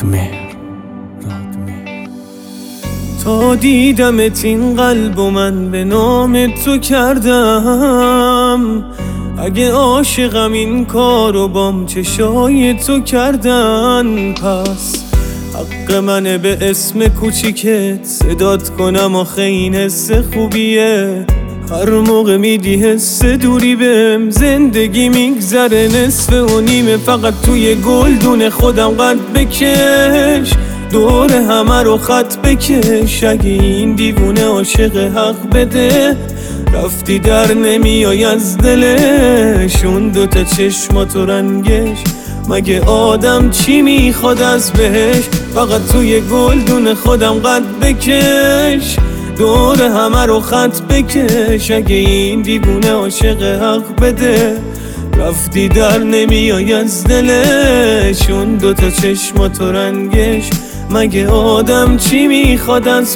تا دیدمت این قلب و من به نام تو کردم. اگه عاشقم این کارو بام چشای تو کردن، پس حق منه به اسم کوچیکت صدات کنم. آخه این حس خوبیه، هر موقع میدی حس دوری بهم زندگی میگذره نصف و نیمه. فقط توی گلدون خودم قد بکش، دور همه رو خط بکش. اگه این دیوونه عاشق حق بده، رفتی در نمیای از دلش. اون دوتا چشماتو رنگش، مگه آدم چی میخواد از بهش؟ فقط توی گلدون خودم قد بکش، دور همه رو خط بکش. اگه این دیوونه عاشق حق بده، رفتی در نمیای از دلش. اون دوتا چشماتو رنگش، مگه آدم چی میخواد از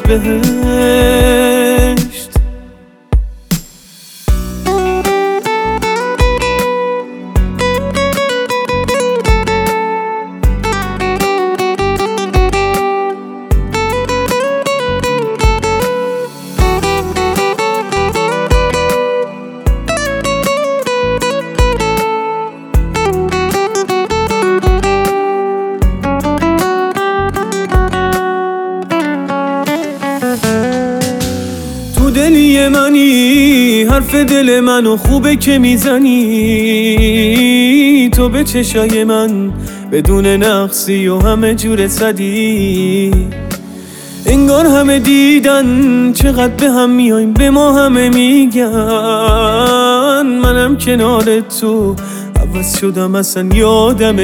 بهشت؟ دلی منی، حرف دل منو خوبه که میزنی. تو به چشای من بدون نقصی و همه جور صدی. انگار همه دیدن چقدر به هم میایم، به ما همه میگن. منم کنار تو عوض شدم، اصلا یادم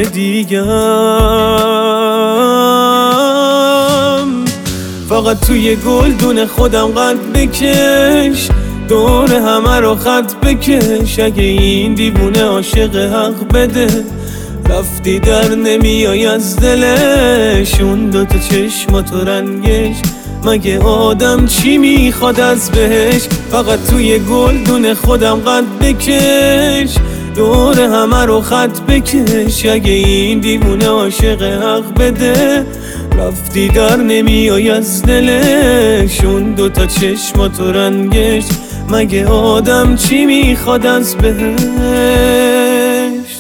دیگم. فقط توی گلدون خودم قد بکش، دور همه رو خط بکش. اگه این دیوونه عاشق حق بده، رفتی در نمیای از دلش. اون دوتا چشماتو رنگش، مگه آدم چی میخواد از بهش؟ فقط توی گلدون خودم قد بکش، دور همه رو خط بکش. اگه این دیوونه عاشق حق بده، رفتی در نمیای از دلش. اون دوتا چشماتو رنگش، مگه آدم چی میخواد از بهش؟